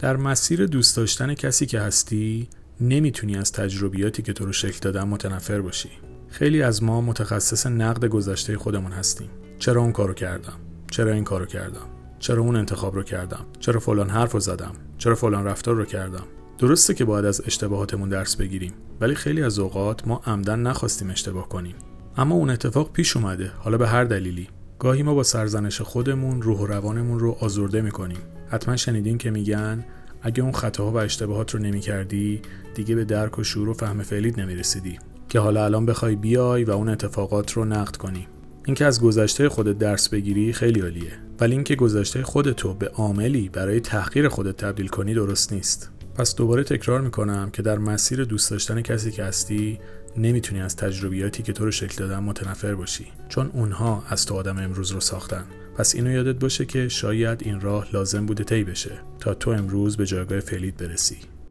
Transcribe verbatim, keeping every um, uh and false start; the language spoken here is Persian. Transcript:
در مسیر دوست داشتن کسی که هستی نمیتونی از تجربیاتی که تو رو شکل دادن متنفر باشی. خیلی از ما متخصص نقد گذشته خودمون هستیم. چرا اون کارو کردم؟ چرا این کارو کردم؟ چرا اون انتخاب رو کردم؟ چرا فلان حرفو زدم؟ چرا فلان رفتار رو کردم؟ درسته که باید از اشتباهاتمون درس بگیریم، ولی خیلی از اوقات ما عمدن نخواستیم اشتباه کنیم. اما اون اتفاق پیش اومده، حالا به هر دلیلی. گاهی ما با سرزنش خودمون روح و روانمون رو آزرده میکنیم. حتما شنیدین که میگن اگه اون خطاها و اشتباهات رو نمیکردی دیگه به درک و شعور و فهم فعلیت نمیرسیدی که حالا الان بخوای بیای و اون اتفاقات رو نقد کنی. اینکه از گذشته خودت درس بگیری خیلی عالیه، ولی اینکه گذشته خودتو به عاملی برای تحقیر خودت تبدیل کنی درست نیست. پس دوباره تکرار میکنم که در مسیر دوست داشتن کسی که هستی نمیتونی از تجربیاتی که تو رو شکل دادن متنفر باشی، چون اونها از تو آدم امروز رو ساختن. پس اینو یادت باشه که شاید این راه لازم بوده طی بشه تا تو امروز به جایگاه فعلیت برسی.